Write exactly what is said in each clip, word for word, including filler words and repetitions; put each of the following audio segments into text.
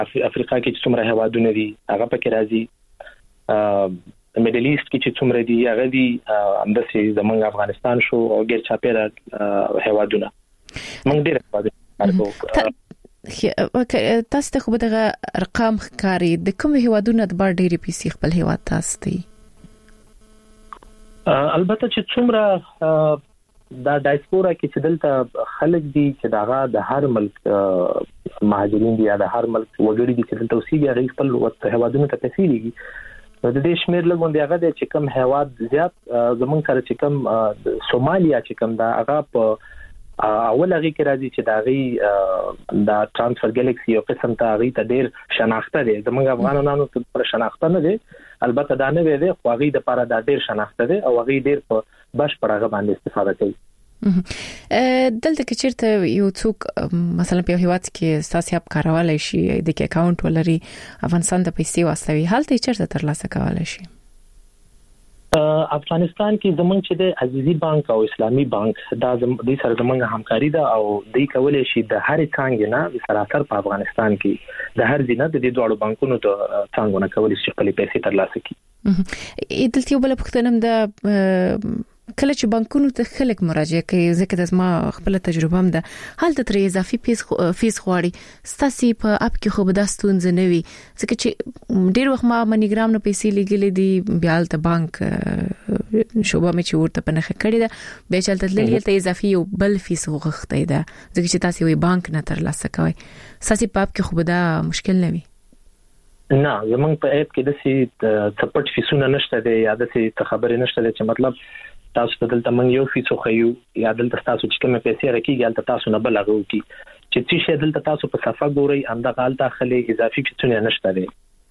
افریقا کې چې څومره هیوادونه دي هغه پکې راځي، میډل ایست کې چې څومره دي هغه دي، همداسې زمونږ افغانستان شو او غیر چاپیره هیوادونه موږ ډېر هیوادونه. تاسو ته خو دغه ارقام ښکاري، د کوم هیوادونو د بار ډېری پیسې خپل هیواد تاسو ته؟ البته چې څومره دا ډایسپورا کې چې دلته خلک دي چې داغه د هر ملک مهاجرین دي یا د هر ملک وګړي دي چې دلته اوسېږي هغه خپل هیوادونو ته پیسې لګي. د دې شمیر لګون دی هغه د چې کم هیواد زیات زمونږ سره چې کم سومالیا چې کم دا هغه په اول هغه کې راځي چې دا غي دا ترانسفر ګالاکسي او قسم ته هغه ته ډیر شناخته دي، زمونږ افغانانو ته پر شناخته نه دي، البته دا نه وي دي خو هغه د لپاره دا ډیر شناخته دي او هغه ډیر په بش پر هغه باندې استفاده کوي. دلته کې چیرته یو څوک مثلا په هیواد کې ساسي اپ کارولای شي د کې اکاونټ ولري افغانستان د پیسې واستوي، حالت یې چیرته ترلاسه کولای شي؟ افغانستان کې زمونږ چې د عزیزي بانک او اسلامي بانک دا د سره زمونږ همکاري ده او دوی کولای شي د هر څنګه نه سراسر په افغانستان کې د هر ځینه د دې دوه بانکونو د څنګه نه کولای شي خپل پیسې ترلاسه کړي. دلته یو بل پوښتنه ده، کله چې بانکونو ته خلک مراجعه کوي، ځکه د زما خپل تجربه هم ده، حالت تر اضافي فیس فیس غواړي، ستاسو په اپ کې خو به دا ستونزه نه وي، ځکه چې ډیر وخت ما منیګرام نه پیسې لګلې دي بیا ته بانک شوبه مې چې ورته پنه کړی ده به چلته تللی ته اضافي یو بل فیس غوښتي ده، ځکه چې تاسو وي بانک نه ترلاسه کوي، تاسو په اپ کې خو به دا مشکل نه وي. نه زمونږ په اپ کې د سي سپورټ فیسونه نشته دي یا د سي خبرې نشته دي چې مطلب تاسو ته دلته موږ یو فیسو خيو یا دلته تاسو چې کومه پیسې راکېږي دلته تاسو نه بلغو کی چې چې دلته تاسو په صفه ګوري انده غال داخلي اضافي فیسونه نشته دي.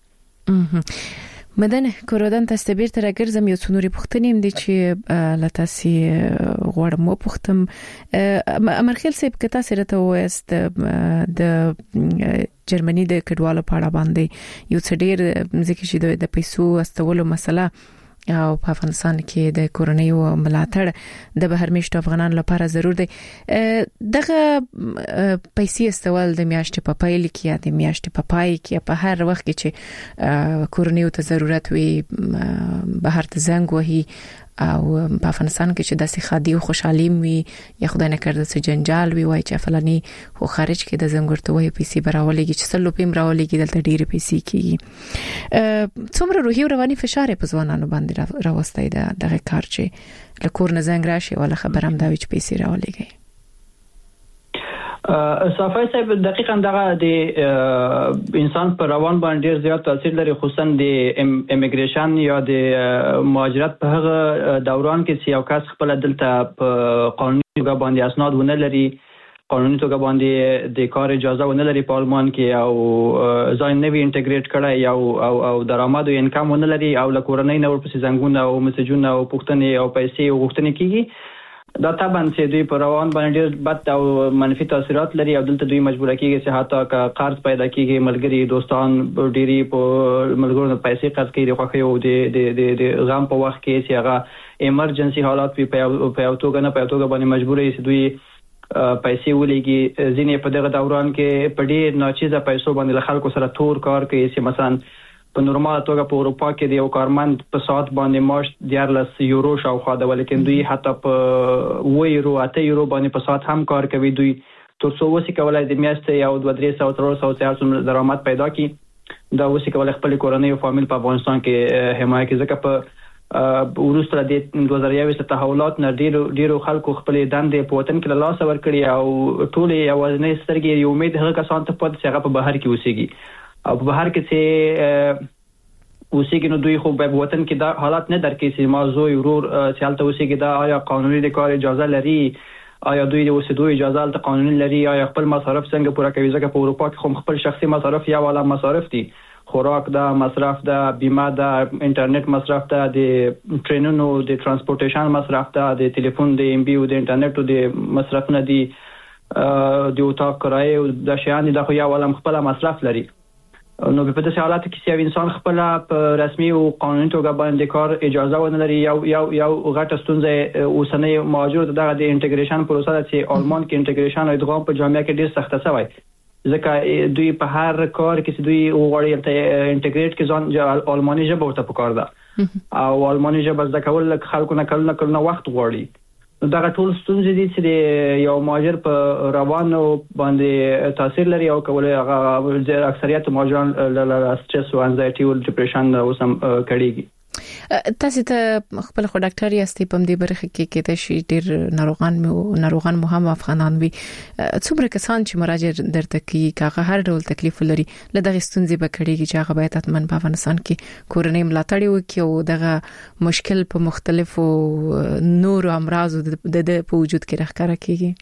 مدن کورودن تاسو بیرته راګرځم یو څونوري پوښتنې هم دي چې لتاسي غوړم مو پوښتم امرخیل صاحب که تاسو راته وایست د جرمني د کډوالو په اړه باندې یو څه ډیر ځکه چې د پیسو استولو مسله او په افغانستان کې د کورنۍ او ملاتړ د بهرمېشتو افغانانو لپاره ضرور دی، دغه پیسې استول د میاشتې په پیل کې یا د میاشتې په پای کې په هر وخت کې چې کورنۍ ته ضرورت وي بهر ته زنګ وهي او په افغانستان کې چې داسې خادي او خوشحالي وي یا خدای نه کړه چې جنجال وي وای چې فلاني خو خارج کې د زنګورته وای پیسې براولېږي چې سلو پم راولېږي دلته ډېر پیسې کیږي، څومره روحي او رواني فشار په ځوانانو باندې راوستي دا دغه کار چې لکور نه زنګ راشي ولا خبر هم دا چې پیسې راولېږي؟ صافي صاحب دقیقاً دغه د انسان پر روان باندې ډیر زیات تاثیر لري، خصوصا د امیګریشن یا د مهاجرت په هغه دوران کې چې یو کس خپل دلته په قانوني توګه باندې اسناد ونه لري، قانوني توګه باندې د کار اجازه ونه لري په آلمان کې او ځای نه وی انټیګریټ کړی او او او درآمد او انکم ونه لري او له کورنۍ نه ورپسې زنګونه او مسجونه او پوښتنې او پیسې او غوښتنې کیږي، دا طبعا چې دوی په روان باندې ډېر بد او منفي تاثیرات لري او دلته دوی مجبور کیږي چې حتی که قرض پیدا کیږي ملګری دوستان ډېری په ملګرو پیسې قرض کوي خو خو د د د غم په وخت کې چې هغه ایمرجنسي حالات په په توګه نه په توګه باندې مجبور دي چې دوی پیسې ولېږي، ځینې په دغه دوران کې په ډېر ناچیزه پیسو باندې له خلکو سره تور کار کوي چې مثلا په نورماله توګه په اروپا کې د یو کارمند په ساعت باندې معاش دیارلس یورو شاوخوا ده، ولیکن دوی حتی په اوه یورو اته یورو باندې په ساعت هم کار کوي، دوی تر څو وسې کولای د میاشتې یو دوه درې سوه څلور سوه څلور درآمد پیدا کړي، دا وسې کولای خپل کورنۍ او فامیل په افغانستان کې حمایت کوي، ځکه په وروسته د دوه زره یوولس تحولات نه ډیرو ډیرو خلکو خپل دندې په وطن کې له لاسه ورکړي او ټول یوازینۍ سترګې یو امید هغه کسان ته پد چې هغه په بهر کې اوسېږي او په بهر کې چې اوسېږي نو دوی خو په وطن کې دا حالات نه درکې چې ما زوی ورور چې هلته اوسېږي دا آیا قانوني د کار اجازه لري، آیا دوی د اوسېدو اجازه هلته قانوني لري، آیا خپل مصارف څنګه پوره کوي، ځکه په اروپا کې خو خپل شخصي مصارف یا والا مصارف دي، خوراک دا مصرف دا بیمه دا انټرنیټ مصرف دا د ټرینونو د ترانسپورټیشن مصرف دا د ټلیفون د ایم بي او د انټرنیټ د مصرفونه دي، د اتاق کرایه او د شیان د خو یا والا خپل مصرف لري، نو په داسې حالاتو کې چې انسان خپل په رسمي او قانوني توګه باندې کار اجازه ونه لري، یو یو یو غټه ستونزه اوسنۍ مهاجرت دغه د انټیګریشن پروسه چې آلمان کې انټیګریشن او ادغام په جامعه کې ډیر سخته شوی، ځکه دوی په هر کار کې دوی وغواړي ته انټیګریټ کې ځان آلماني ژبه ورته پکار ده او آلماني ژبه زده کول خلکو نه کلونه کلونه وخت غواړي. دا ټول ستونزې دي چې یو مهاجر په روانو باندې تاثیر لري او کولای هغه اکثریت مهاجران له سټرس او انزایټي او ډیپریشن اوسم کړيږي. تاسو ته خپل خو ډاکټر یاستئ په دې برخه کې کې د شي ډیر ناروغان مو ناروغان مو هم افغانان وي څومره کسان چې مراجعه درته کوي کاغه هر ډول تکلیف لري لدغه ستونزې به کړيږي چې هغه باید اتمن په افغانستان کې کورنۍ ملاتړ وکړي او دغه مشکل په مختلفو نور امراض د په وجود کې راخاره کیږي.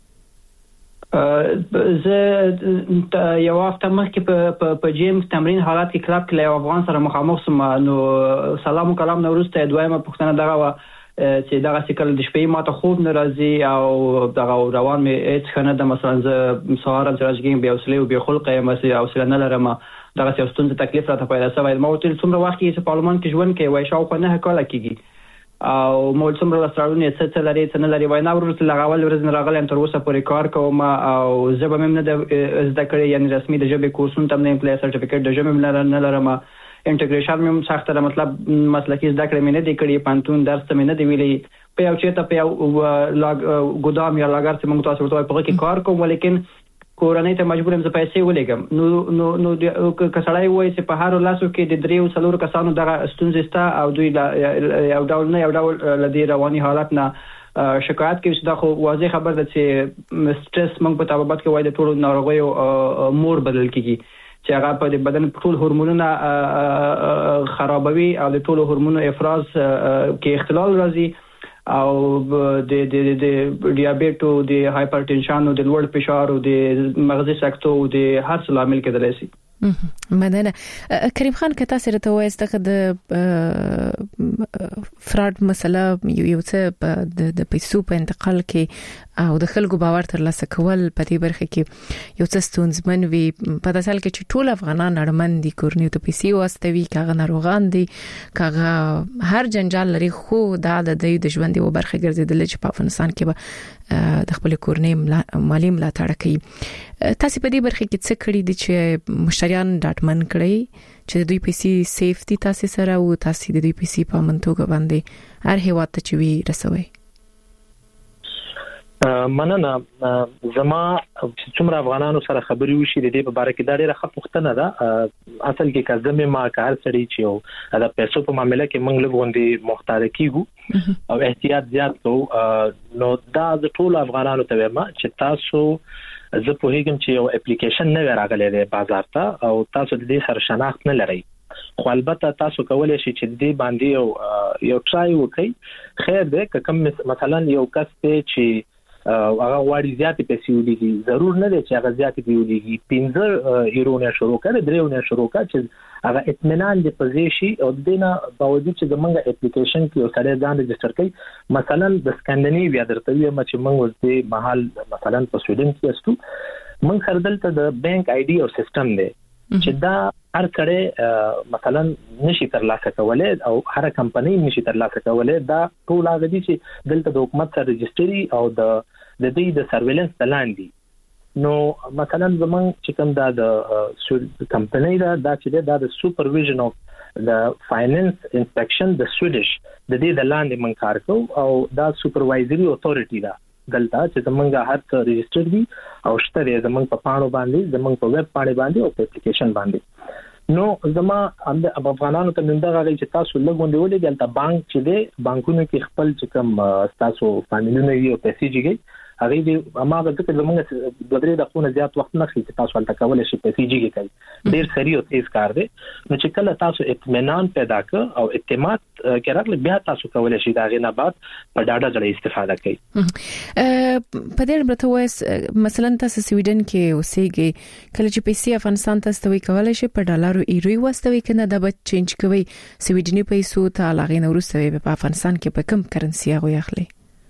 زه یو هفته مخکې په په جیم تمرین حالات کې کلاب کې یو افغان سره مخامخ سم نو سلام کلام نو ورسته دویمه پښتنه دغه چې دغه سکل د شپې ماته خوب ناراضي او دغه روان می هیڅ خنه د مثلا زه سهار راځم بیا وسلې او بیا خلق یم او وسلې نه لرم دغه څه ستونزه تکلیف راته پیدا شوی ما وتل څومره وخت کې په پارلمان کې ژوند کې وای شاو په نه کال کېږي او مول څومره راستړونی څه څه لري څه نه لري وای نه ورته لغاول ورځ راغلی تر اوسه پورې کار کوم او زبم هم نه زده کړی یعنی رسمي د ژبې کورسونه تم نه امپلای سرټیفیکټ د ژبې نه لرم انټیګریشن هم سخت ده مطلب مسلکی زده کړې مې نه دی کړی پانتون درس مې نه دی ویلي په یو چیرته په یو لاګ ګودام یا لاګر چې موږ تاسو ورته په کې کار کوم ولیکن کورنۍ ته مجبور یم چې پیسې ولګم نو نو نو کسړای وای چې په هر لاسو کې د دریو څلور کسانو دغه ستونزې ستا او دوی یو ډول نه یو ډول لدی رواني حالت نه شکایت کوي چې دا خو واضح خبر ده چې سټرس موږ په تابعات کې وای د ټولو ناروغیو مور بدل کیږي چې هغه په بدن ټول هورمونونه خرابوي او د ټولو هورمونو افراز کې اختلال راځي او د د د ډیابېټ او د هایپرټنشن او د لوړ فشار او د مغزي سکتو او د هر څه عامل کېدلی شي. مننه. کریم خان کته سره ته وایي ستګه د فراد مسله یو څه د پیسو په انتقال کې او د خلکو باور تر لاسه کول په دې برخه کې یو څه ستونزمن وي په داسې حال کې چې ټول افغانان اړمن دي کورنۍ ته پیسې واستوي کاغه ناروغان دي کاغه هر جنجال لري خو دا د دوی د ژوند یو برخه ګرځیدل چې په افغانستان کې به د خپل کورنۍ مالی ملاتړ کوي. تاسو په دې برخه کې څه کړی دي چې مشتریان ډاټمن کړی چې دوی پیسې سیفټي تاسو سره او تاسو د دوی پیسې په منطقه باندې هر هیواد ته چوي رسوي؟ مننه. زما څومره افغانانو سره خبري وشي د دې په اړه کې دا ډیره ښه پوښتنه ده. اصل کې کزمه ما کار سړی چې او د پیسو په معاملې کې موږ لګوندې مختار کیږو او احتیاط زیات کوو نو دا د ټول افغانانو ته وایم چې تاسو زه په هیګم چې یو اپلیکیشن نه راغلی دی بازار ته او تاسو د دې سره شناخت نه لرئ خو البته تاسو کولای شئ چې دې باندې یو یو ټرای وکړئ. خیر دی که کوم مثلا یو کس ته چې هغه واړی زیاتې پیسې ولېږي ضرور نه دی چې هغه زیاتې دی ولېږي پنځه یورو نه شروع کړي درې نه شروع کړي چې هغه اطمینان دی پزې شي او دینه باوجود چې زمونږ اپلیکیشن کې یو سړی ځان ريجستره کوي مثلا د سکندینیویا درته وایم چې موږ ورته محل مثلا په سویډن کې استو موږ سره دلته د بانک آی ډي او سیستم دی چې دا هر کړه مثلا نشي ترلاسه کولای او هر کمپنۍ نشي ترلاسه کولای دا ټول هغه دي چې دلته د حکومت سره ريجستري او د د دې د سرویلنس تلاندې نو مثلا زمون چې کوم دا د کمپنۍ دا دا چې دا د سوپرویژن اف د فاینانس انسپیکشن د سویډش د دې د لاندې من کار کوو او دا سوپروایزري اتورټی دا دلته چې زمونږه هر څه ريجستر دي او شته زمونږ په پاڼو باندې زمونږ په ویب باندې باندې او په اپلیکیشن باندې نو زما د افغانانو ته منده غواړي چې تاسو لګوندې ولې دلته بانک چې دی بانکونو کې خپل چې کوم تاسو فامیلونه یو پیسې جګي هغه دې اما د څه زمونږ د درې د خونه زیات وخت نه خي چې تاسو ولته کولای شئ پیسې جګي کوي ډیر سری او تیز کار دی نو چې کله تاسو اطمینان پیدا کړ او اعتماد کړئ بیا تاسو کولای شئ دا غینه بعد په ډاډه ځای استفاده کوي. په دې برته وایس مثلا تاسو سویډن کې اوسېږئ کله چې پیسې افغانستان ته استوي کولای شئ په ډالرو ایرو واستوي کنه دا به چینج کوي سویډني پیسو ته لاغې نو ورسوي په افغانستان کې په کوم کرنسي هغه اخلي؟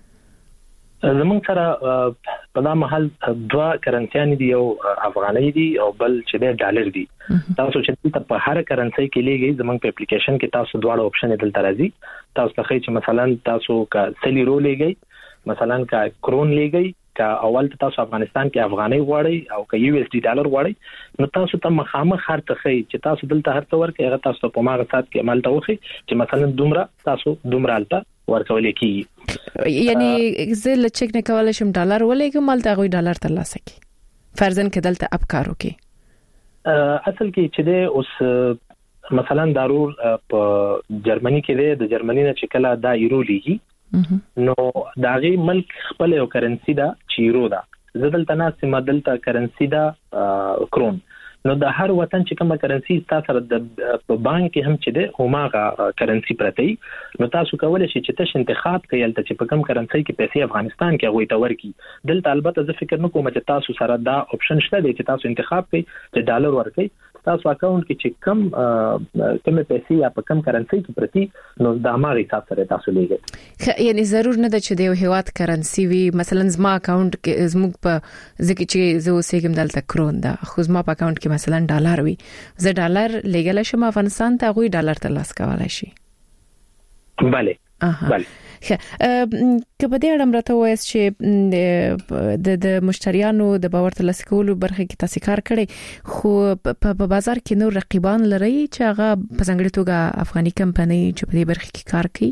زمونږ سره په دا محل دوا کرنسيان دي او افغاني دي او بل چې د ډالر دي تاسو چې په هر کرنسي کې لګي زمونږ په اپلیکیشن کې تاسو دواړه اپشن دلته راځي تاسو ته چې مثلا تاسو کا سلی رو لګي مثلا کا کرون لګي کا اول تاسو افغانستان کې افغاني غواړي او که یو اس ډي ډالر غواړي نو تاسو ته مخامخ هر څه چې تاسو دلته هر څه ورکړي هغه تاسو په ماغه سات کې عمل ته وخی چې مثلا دومره تاسو دومره الته ورکول کیږي یعنی زه لچک نه کولای شم ډالر ولېګم مالته غوي ډالر ترلاسه کی فرضاً کې دلته افکارو کې اصل کې چې د اوس مثلا ضرور په جرمني کې د جرمني نه چې کله دا یورو لیږي نو داغي ملک خپل یو کرنسی دا چې یورو دا زدل تناسب مدلته کرنسی دا کرون نو د هر وطن چې کومه کرنسی تاسو د بانک هم چې ده هماغه کرنسی پرتی نو تاسو کولای شئ چې تاسو انتخاب کړئ چې په کوم کرنسی کې پیسې افغانستان کې غوي تور کی دلته البته زه فکر نه کوم چې تاسو سره دا اپشن شته چې تاسو انتخاب کړئ چې ډالر ورکړئ تاسو اکاونټ کې چې کم کومه پیسې یا په کوم کرنسی کې پرتی نو د هغه حساب سره تاسو لګي یعنی ضرور نه ده چې د هیواد کرنسی وي مثلا زما اکاونټ کې زموږ په ځکه چې زه اوسېږم دلته کرون ده خو زما په اکاونټ کې مثلا ډالر وي زه ډالر لګل شم افغانستان ته غوي ډالر ترلاسه کولای شي bale bale که په دې اړه مرته وایي چې د د مشتریانو د باور ترلاسه کولو برخه کې تاسو کار کړی خو په بازار کې نور رقیبان لري چې هغه په ځانګړي توګه افغاني کمپنۍ چې په دې برخه کې کار کوي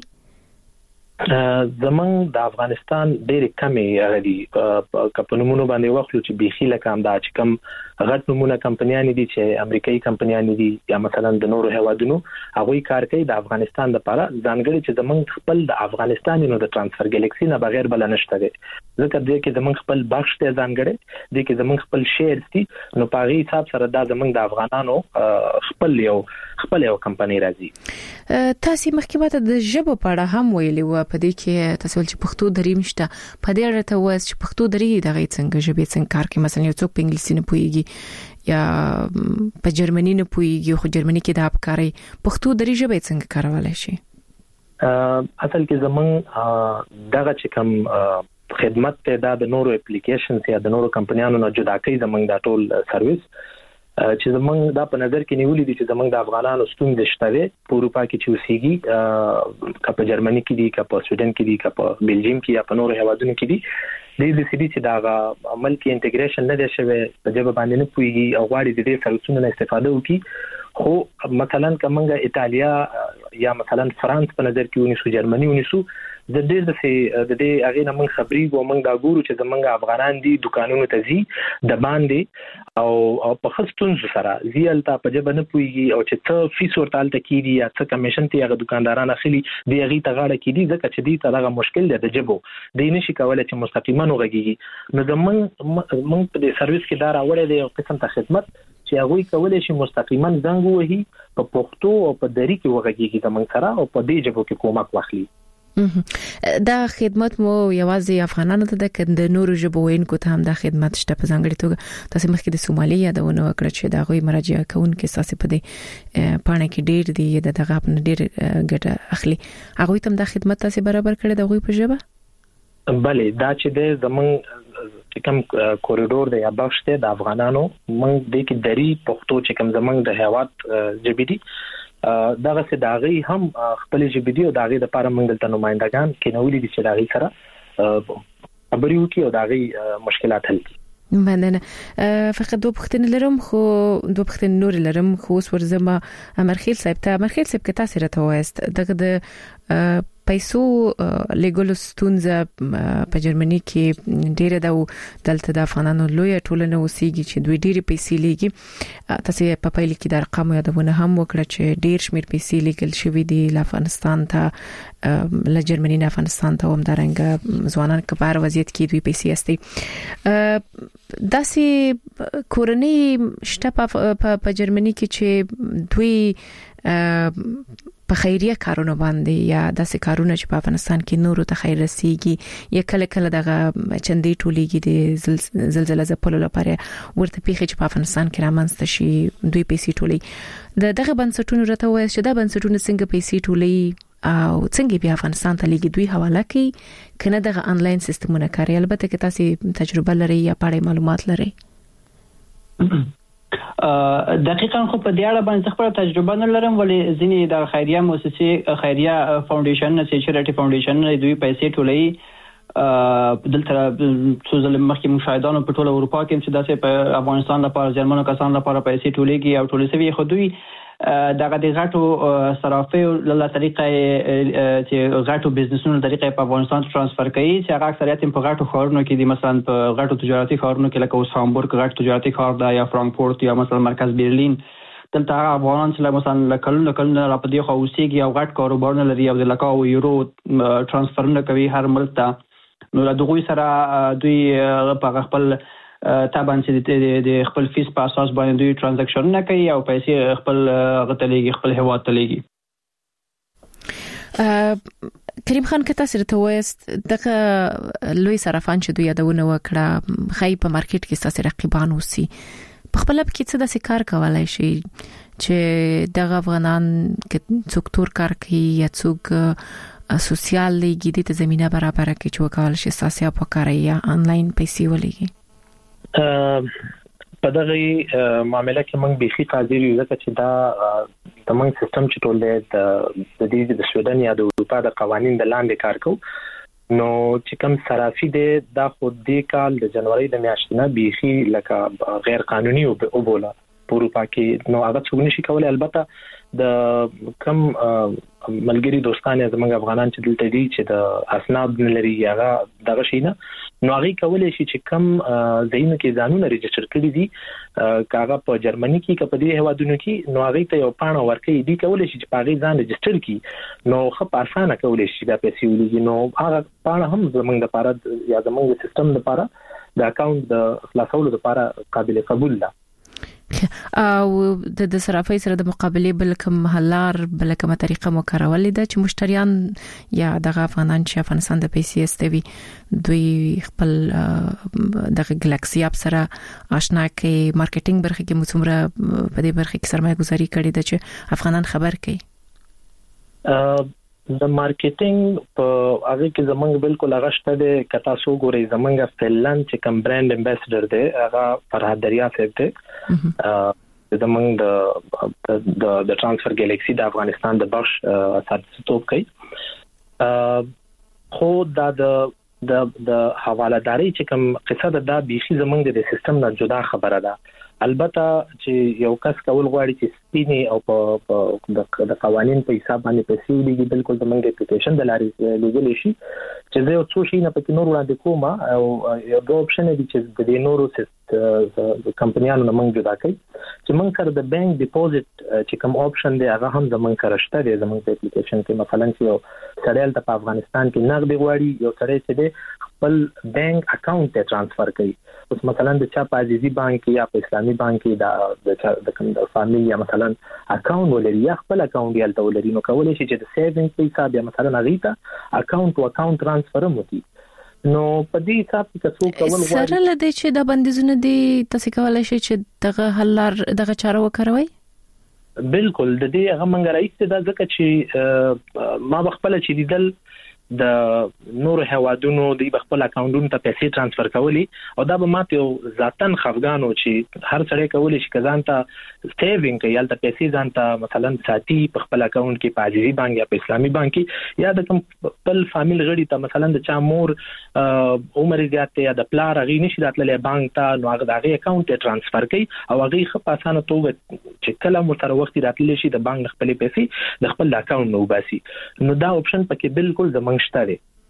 زمون د افغانستان ډېر کمې غلي کمپنیونو باندې وخلو چې بيخي لکه هم دا چې کم غټ نمونه کمپنیان دي چې امریکایي کمپنیان دي یا مثلا د نورو هوادونو هغه کار کوي د افغانستان لپاره ځانګړي چې زمون خپل د افغانستان نو د ترانسفر ګلیکسي نه بغیر بل نشته دي ځکه دې کې زمون خپل بخش ته ځانګړي دي کې زمون خپل شیر دي نو په غي حساب سره دا زمون د افغانانو خپل یو خپل یو کمپنی راځي تاسو مخکې د ژبه په اړه هم ویلي و په دې کې تاسو چې پښتو درې مشته په دې اړه ته وایي چې پښتو درې دغه څنګه ژبه څنګه کار کوي مثلا یو څوک په انګلیسي نه پوهیږي یا په جرمني نه پوهیږي خو جرمني کې د افکاري پښتو درې ژبه څنګه کارولای شي اصل کې زمون دغه چې کوم خدمت ته د نورو اپلیکیشنز یا د نورو کمپنیانو نه جدا کوي زمون دا ټول سرویس چې زمونږ دا په نظر کې نیولې دي چې زمونږ د افغانانو ستونزې شته په اروپا کې چې اوسېږي که په جرمني کې دي که په سویډن کې دي که په بلجیم کې یا په نورو هیوادونو کې دي د دې سړي چې دا عمل کې انټیګریشن نه دی شوی په ژبه باندې نه پويږي او غواړي د دې سروسونو استفاده وکړي خو مثلا کومه ایتالیا یا مثلا فرانس په نظر کې ونیسو جرمني ونیسو د دې د دې هغه نه من خبري و من دا ګورو چې زمونږ افغانان دي دکانونو ته زی د باندې او او په خستون سره زیالته په جبه نه پويږي او چې څه فیس ورتالته کیږي یا څه کمیشن ته هغه دکانداران اخلي دی هغه ته غاړه کیږي ځکه چې دې ته هغه مشکل دی د جبو دی نشي کولای چې مستقیما وغږیږي نو زمونږ موږ په دې سرویس کې دا راوړې دی یو قسم ته خدمت چې هغه کولای شي مستقیما زنګ وهي په پښتو او په دری کې وغږیږي زمونږ سره او په دې جبو کې کومک واخلي دا خدمت مو یوازې افغانانو ته د کند نورو ژبو وینکو ته هم دا خدمت شته په ځانګړي توګه تاسو مخکې د سومالي یادونه وکړه چې دا غوي مراجعه کوونکې ساسي په دې پانه کې ډېر دی د دغه په ډېر ګټه اخلي هغه ته دا خدمت تاسو برابر کړی د غوي په ژبه بله دا چې د زمون چې کوم کوریډور دی یا بخش دی د افغانانو موږ د کې دری پښتو چې کوم زمون د هیواد جبې دي دغه څه داغي هم خپل جبې دي او داغي د لپاره موږ د نمائندگان کې نوولې دي چې داغي سره خبرې وکړي او داغي مشکلات حل کړي مننه فقط دوه پوښتنې لرم خو دوه پوښتنې نور لرم خو اوس ورزمه امرخیل صاحب ته امرخیل صاحب کې تاسو راته وایست دغه د پیسو لګول ستونزه په جرمني کې ډیره د دلته د افغانانو لوی ټولنه اوسېږي چې دوی ډیره پیسې لګي تاسو په پایل کې د ارقام یادونه هم وکړه چې ډیر شمیر پیسې لګل شوې دي ل افغانستان ته ل جرمني نه افغانستان ته هم درنګ ځوانان کبار وضعیت کې دوی پیسې استي داسې کورنۍ شته په جرمني کې چې دوی په خیریه کارونه باندې یا داسې کارونه چې په افغانستان کې نورو ته خیر رسیږي یا کله کله دغه چندې ټولېږي د زلزلې ځپلو لپاره ورته پیښې چې په افغانستان کې رامنځته شي دوی پیسې ټولې د دغه بنسټونو راته وایي چې دا بنسټونه څنګه پیسې ټولې او څنګه بیا افغانستان ته لګي دوی حواله کوي کنه دغه انلاین سیستمونه کاروي البته که تاسو تجربه لري یا پاره معلومات لري دقیقاً خو په دې اړه باندې خپل تجربه نه لرم ولې ځینې د خیریه مؤسسې خیریه فاونډیشن نه چې چریټي فاونډیشن دوی پیسې ټولې دلته څو ځله مخکې مشاهدانو په ټوله اروپا کې چې داسې په افغانستان لپاره جرمنو کسان لپاره پیسې ټولېږي او ټولې سوي خو دوی دغه د غټو صرافیو له طریقې چې غټو بزنسونو طریقې په افغانستان ترانسفر کوي چې هغه اکثریت په غټو ښارونو کې دي، مثلا په غټو تجارتي ښارونو کې لکه اوس هامبورګ غټ تجارتي ښار دی یا فرانکفورت یا مثلا مرکز برلین. دلته هغه افغانان چې مثلا کلونه کلونه را په دې خو اوسېږي او غټ کاروبارونه لري او د لکه او یورو ترانسفرونه کوي هر ملک ته، نو له دغوی سره دوی په خپل طبعا چې د خپل فیس په اساس باندې دوی ترانزیکشن نه کوي او پیسې خپل غتلېږي خپل هیواد ته لېږي. کریم خان کته سره ته وایست دغه لوی صرافان چې دوی یادونه وکړه خای په مارکیټ کې ستاسو رقیبان اوسي، په خپل په کې څه د سکار کولای شي چې دغه افغانان کې څوک تور کار کوي یا څوک سوسیال لګي د زمينه برابر کې چې وکول شي ساسیا په کار یا انلاین پیسې ولګي. په دغه معاملې کې موږ به خي قادر یو ځکه چې دا د موږ سیستم چې ټول د دې د سویډن یا د اروپا د قوانين د لاندې کار کوي، نو چې کوم صرافي دی دا خو د کال د جنوري د میاشتې نه به خي لکه غیر قانوني او بوله په اروپا کې، نو هغه څه نشي کولای. البته د کم ملګری دوستانه زموږ افغانان چې دلته دي چې د اسناد لري هغه دغه شي نه، نو هغه کولای شي چې کم زینو کې ځانونه ریجستر کړی دي کاغه په جرمني کې کپه دي هوادونو کې، نو هغه ته یو پاڼه ورکړي دي کولای شي چې پاغي ځان ریجستر کړي، نو خو په اسانه کولای شي دا پیسې ولګي. نو هغه پاڼه هم زموږ لپاره یا زموږ سیستم لپاره د اکاونټ د خلاصولو لپاره قابل قبول ده. او د د صرافۍ سره د مقابله بل کوم حلار بل کومه طریقه مو کارولې ده چې مشتریان یا دغه افغانان چې افغانستان د پیسې استوي دوی خپل دغه ګلکسي اپ سره آشنا کوي، مارکیټینګ برخه کې مڅومره په دې برخه کې سرمایه گذاري کړې ده چې افغانان خبر کوي. د مارکیټینګ په هغه کې زمونږ بالکل هغه شته د کتا سو ګوري زمونږ فنلند چې کوم برانډ امباسډر دی هغه فرهاد دریا صاحب دی، زمونږ د د د ترانسفر ګلیکسي د افغانستان د بخش اساساتوب کوي، خو دا د د د حوالداري چې کوم قصه ده دا بيخي زمونږ د سیستم نه جدا خبره ده. البته چې یو کس کول غواړي چې سپینی او په د قوانين په حساب باندې پیسې ولګي، بالکل زمونږ اپلیکیشن د لارې لګول شي چې زه یو څو شي نه پکې نور وړاندې کوم او یو دوه اپشن دي چې د دې نورو د کمپنیانو نه موږ جدا کوي چې موږ سره د بانک ډیپوزټ چې کوم اپشن دی هغه هم زمونږ سره شته دی زمونږ په اپلیکیشن کې. مثلا چې یو سړی ته په افغانستان کې نغدي غواړي، یو سړی چې دی خپل بانک اکاونټ ته ترانسفر کوي، اوس مثلا د چا په عزیزي بانک یا په اسلامي بانک کې دا د کوم د فامیلی یا مثلا اکاونټ ولري یا خپل اکاونټ یې تل ولري، نو کولای شي چې د سیوینګ په حساب یا مثلا غیتا اکاونټ او اکاونټ ترانسفر مو دي. نو په دې حساب کې څو کول غواړي سره لدې چې د بندیزونه دي تاسو کولای شئ چې دغه حلار دغه چاره وکړوي. بالکل د دې هغه منګ راځي دا ځکه چې ما بخپل چې دیدل د نور هوادونو د خپل اکاونټونو ته پیسې ترانسفر کولی او دا به ماته ذاتن خفغانو چې هر څړې کولی شي کزان ته سیوینګ کوي یا ته پیسې ځان ته مثلا ساتي په خپل اکاونټ کې په عزیزي بانک یا په اسلامي بانک کې یا د کوم خپل فامیل غړي ته مثلا د چا مور عمر زیات یا د پلار غي نشي راتللی بانک ته، نو هغه د اکاونټ ته ترانسفر کوي او هغه خپ اسانه توګه چې کله مو تر وخت راتللی شي د بانک خپل پیسې د خپل اکاونټ نو باسي. نو دا اپشن پکې بالکل زمونږ شته.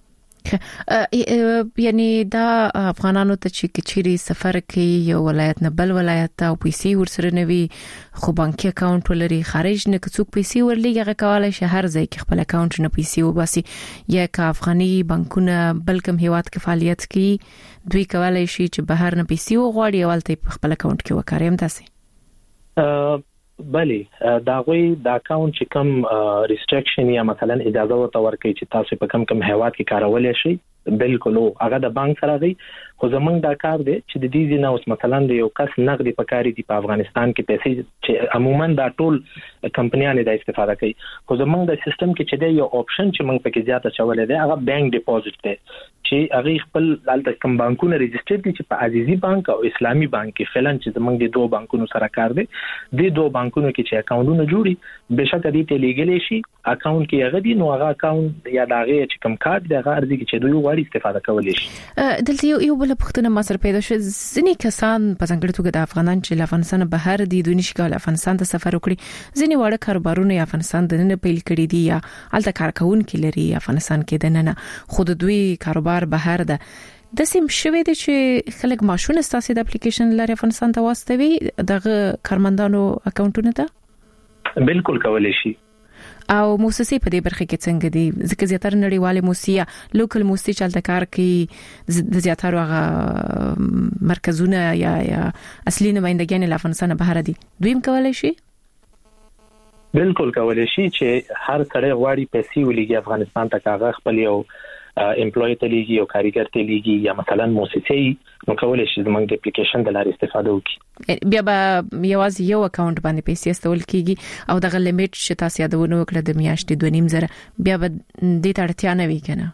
یعنی دا افغانانو ته چې کچيري سفر کوي یو ولایت نه بل ولایت ته پیسې ورسره نوي خو بانکي اکاونټ ولري خارج نه کڅوک پیسې ورلېږي هغه کولای شي هر ځای کې خپل اکاونټ نه پیسې وباسي، یا که افغاني بانکونه بلکم هیواد کې فعالیت کوي دوی کولای شي چې بهر نه پیسې وغواړي او تل خپل اکاونټ کې وکړي. هم تاسو بله دا غوي د اکاونټ چې کوم ریستریکشن یا مثلا اجازه ورته ورکړي چې تاسو په کم کم هیواد کې کارولای شئ، بالکل هغه د بانک سره دی. خو زمونږ دا کار دی چې د دې نه اوس مثلا د یو کس نقدي پکاري دی په افغانستان کې پیسې چې عموما دا ټول کمپنیانه د استفاده کوي، خو زمونږ د سیستم کې چې دی یو اپشن چې موږ پکې زیاته چولې دی هغه بانک ډیپوزټ دی چې هغه خپل دلته کوم بانکونه ریجستر دي چې په عزیزي بانک او اسلامي بانک کې فعلا چې زمونږ د دوه بانکونو سره کار دی، د دوه بانکونو کې چې اکاونټونه جوړي بهشکه دې ته لیګل شي اکاونټ کې هغه دی نو هغه اکاونټ یا دغه چې کوم کارت دی هغه ارزي چې دوی وړي استفاده کولای شي. دلته یو یو بل پښتنه ما سره پیدا شو ځینې کسان په ځانګړي توګه د افغانان چې له افغانستان بهر دي دوی نشي کولای افغانستان ته سفر وکړي. ځینې واړه کاروبارونه افغانستان د نن پیل کړي دي یا الته کارکونکي لري افغانستان کې د نن خود دوی کاروبار بهر ده. د سیم شوې دي چې خلک ماشونه ستاسو د اپلیکیشن لري افغانستان ته واستوي دغه کارمندانو اکاونټونه ته بالکل کولای شي. او موسسې په دې برخه کې څنګه دي ځکه زیاتره نړیواله موسسې لوکل موسسې چلته کار کوي د زیاتره هغه مرکزونه یا یا اصلي نمائندګان له افغانستان بهر دي دوی هم کولای شي. بالکل کولای شي چې هر سړی غواړي پیسې ولېږي افغانستان ته کاغه خپل یو امپلوي ته لیږي او کاریګر ته لیږي یا مثلا موسسې نو کولای شي زموږ د اپلیکیشن د لارې استفاده وکړي. بیا به یوازې یو اکاونټ باندې پیسې استول کیږي او دغه لیمیټ چې تاسو یادونه وکړه د میاشتې دوه نیم زره بیا به د تړتیا نه وي کنه.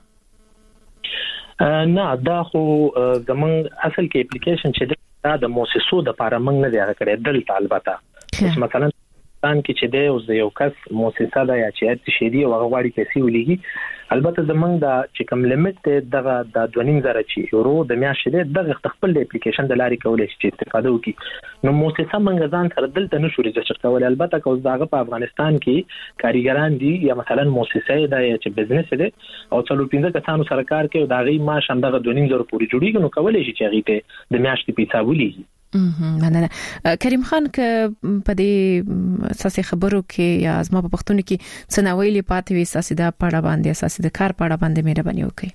نه دا خو زموږ اصل کې اپلیکیشن چې دا د موسسو د لپاره موږ نه دی هغه کړی دلته البته مثلا ان کې چې د اوس یو کس موسسه دا یا چې شې دی او هغه غواړي پیسې ولېږي البته زمونږ د چې کوم لیمیټ دغه د دوه نیم زره چې یورو د میاشتې دغه خپل د اپلیکیشن د لارې کولای شي چې استفاده وکړي. نو موسسه موږ ځان سره دلته نشو ریجسټر کولای البته که اوس دغه په افغانستان کې کاریګران دي یا مثلا موسسه دا چې بزنس دی او څلور پنځه کسانو سره کار کوي دا غي معاش هم دغه دوه نیم زره پورې جوړیږي نو کولای شي چې هغه ته د میاشتې پیسې ولېږي. مننه. کریم خان ک په دې اساسي خبرو کې یا ازما په پښتون کې څناویلې پاتې وي اساسي د پاړه باندې اساسي د کار پاړه باندې مهرباني وکړئ.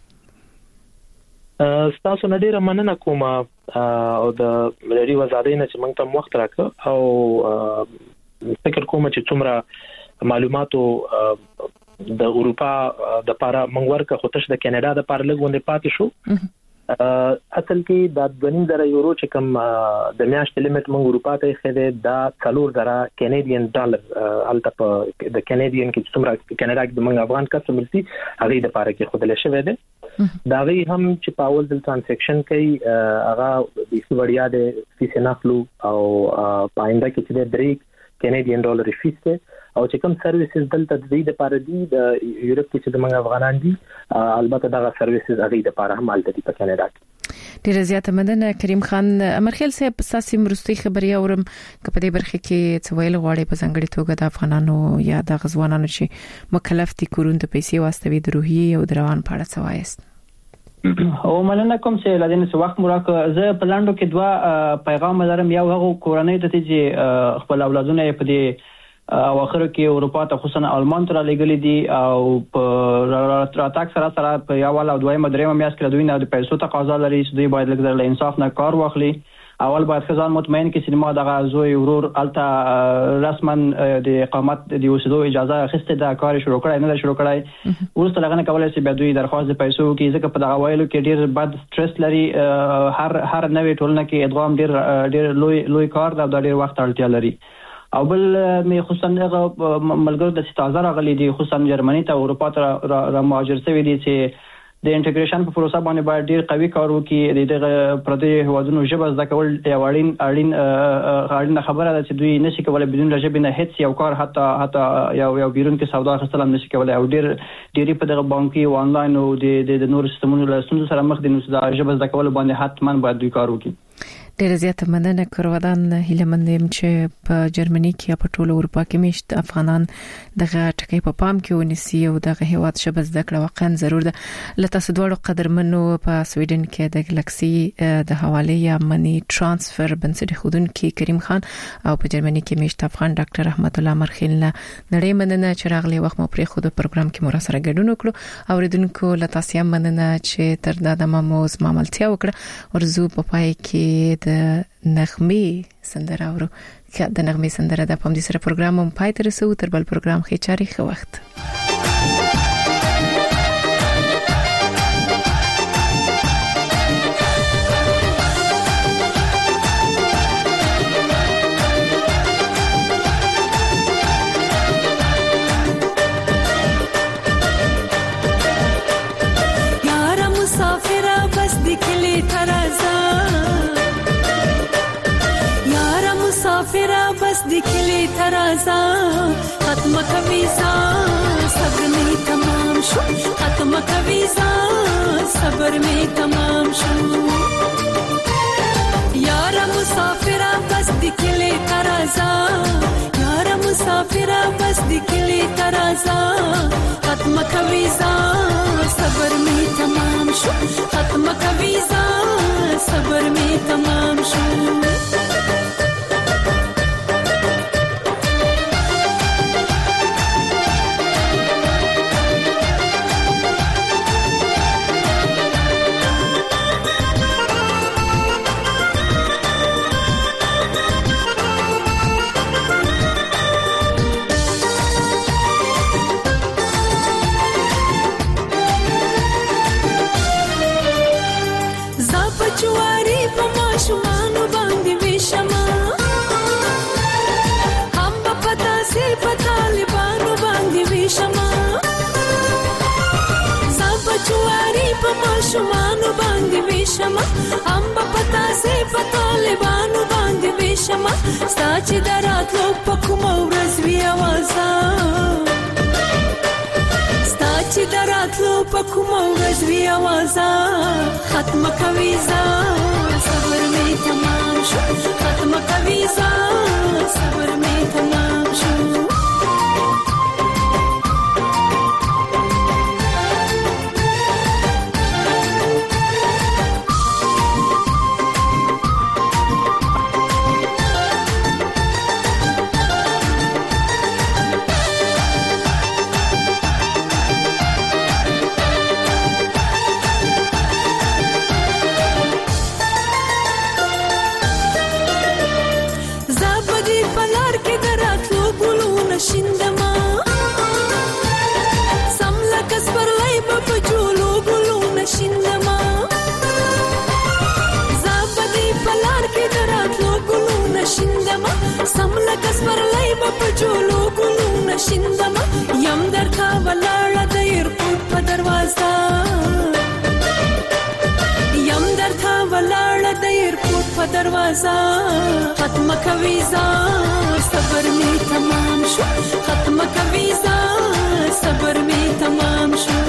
تاسو نه ډیره مننه کوم او د ملي وزارت نه چې موږ ته وخت راکړ او فکر کوم چې څومره معلوماتو د اروپا د لپاره موږ ورکه خو تاسو د کاناډا د لپاره لګوندې پاتې شو. اصل کې د دوه نیم زره یورو چې کوم د میاشتې لیمیټ موږ اروپا ته خېده دا څلور زره کینیډین ډالر الته په د کینیډین کې څومره کاناډا کې د موږ افغان کسټمر سي هغه د لپاره کې خودله شوی دی. دا غي هم چې پاول د ترانزیکشن کوي هغه د وړیا د فیس نخلو او پاینده کې چې د بریک کینیډین ډالر فیس ته او چې کوم سرویسز دلته د دې لپاره دي د یورپ کې چې د موږ افغانان دي البته دا سرویسز هغه د لپاره هم الته دي په کاناډا کې. ډیره زیاته مننه کریم خان. امرخیل صاحب تاسو مرستي خبري اورم کپه دې برخه کې څه ویل غواړي په ځنګړي توګه د افغانانو یا د غزوانانو چې مکلف دي کورون ته پیسې واستوي د روحي او دروان پاړه څه وایست. او مننه کوم چې لدین څه وخت مراک زه په لاندو کې دوا پیغام لرم یو هغه کورنۍ ته چې خپل اولادونه په دې او اخر کې اروپا ته خصوصا آلمان ته لګلې دي او په راتاک سره سره په یوال او دویمه دریمه میاشت کې دوی نه د پیسو تقاضا لري چې دوی باید لږ له انصاف نه کار واخلي. اول باید خزان مطمئن کې سینما دغه زوی ورور الته رسما د اقامت د اوسېدو اجازه اخیسته د کار شروع کړای نه شروع کړای ورسته لغنه کولای شي به دوی درخواست د پیسو کې ځکه په دغه وایلو کې ډیر بد سټرس لري هر هر نوې ټولنه کې ادغام ډیر ډیر لوی لوی کار دا ډیر وخت اړتیا لري. او بل می خصوصا ملګرو د ستازه راغلي دي خصوصا جرمني ته اروپا ته را مهاجر شوي دي چې د انټیګریشن په پروسه باندې باید ډیر قوي کار وکړي. دغه پردي هوادونو ژبه زده کول یو اړین اړین اړین خبره ده چې دوی نشي کولای بدون ژبه نه هیڅ یو کار حتی حتی یو یو بیرون کې سودا خپل هم نشي کولای او ډیر ډیری په دغه بانکي او انلاین او د د نور سیستمونو له ستونزو سره مخ دي نو د ژبه زده کول باندې حتمان باید دوی کار وکړي. ډیره زیاته مننه کروادان هیلمندم چې په جرمني کې په ټوله اروپا کې مشت افغانان دغه ټکی په پام کې ونیسي او دغه هیواد شبه زده کړه واقعا ضرور ده. لته سدوړو قدرمنو په سویډن کې د ګلکسي د حواله یا منی ترانسفر بنسټ خودونکو کریم خان او په جرمني کې مشت افغان ډاکټر احمد الله مرخیل نه نړۍ مننه چې راغلي وخت مو پرې خود پروګرام کې مور سره ګډون وکړو. اوریدونکو لته سیم مننه چې تر دا د ماموز ماملتیا وکړه. ورزو په پای کې د نغمې سندره اورو چې د نغمې سندره د پام دي سره پروګرام هم پای ته رسو. تر بل پروګرام خې چاري خو وخت یارا مسافر بس دکلی ترازا مسافر بس دکلی ترازا ختم کمیزا صبر می تمام شو ختم کویزا صبر می تمام شو یارا مسافرا بس دکلی ترازا یارا مسافرا بس دکلی ترازا ختم کویزا صبر می تمام شو ختم کویزا صبر می تمام شو شمانو باندې وشما امبا پتا سي پطالبانو باندې وشما ستا چې دراتلو پکوم ورځ وی اوازا ستا چې دراتلو پکوم ورځ وی اوازا ختم کویزا صبر می تمام شو ختم کویزا صبر می تمام شو شندما سملا کسبر لای په جولو ګلو نشندما زابدي پلار کې دراتلو ګلو نشندما سملا کسبر لای په جولو ګلو نشندما یم درکا ولاړه د ایرپورټ په دروازه یم درکا ولاړه د ایرپورټ په دروازه ختم کویزا صبر می تمام شو ختم کویزا صبر می تمام شو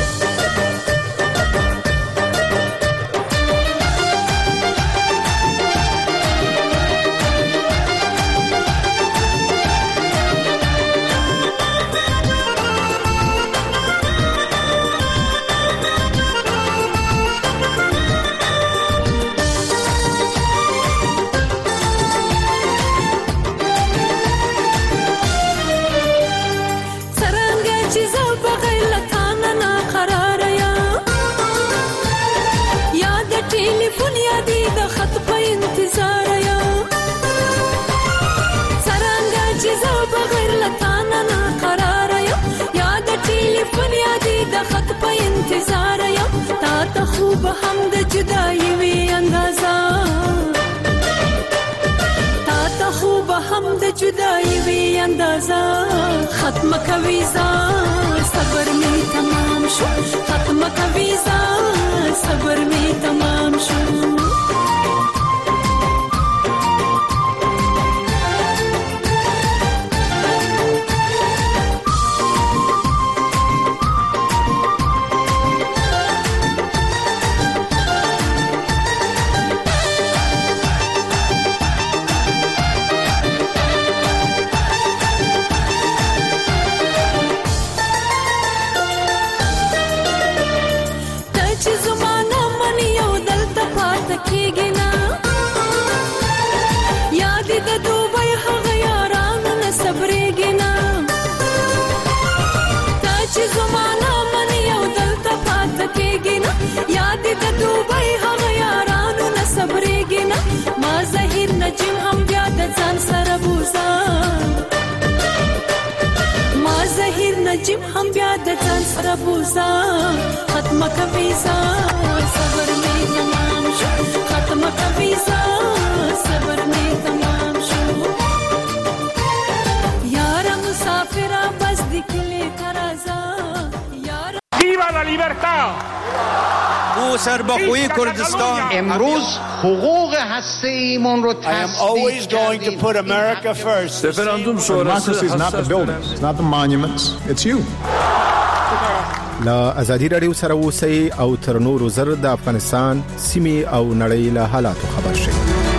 انتظار یم تا ته خوب هم د جدای وی اندازا تا ته خوب هم د جدای وی اندازا ختم کویزا صبر می تمام شو ختم کویزا صبر می تمام شو نجم هم بیا د ځان سره بوزا ما زهیر نجم هم بیا د ځان سره بوزا ختم کویزا صبر می تمام شو ختم کویزا صبر می تمام شو یار مسافر بس دکلی ترازا یار ¡Viva la libertad! او سربخوی کردستان امروز حقوق هسته‌ایمون رو تثبیت کردیم. رفراندوم شورای is not the buildings, it's not the monuments, it's you. لا ازادي رادیو سره اوسئ او تر نورو زر د افغانستان سیمې او نړۍ له حالاتو خبر شئ.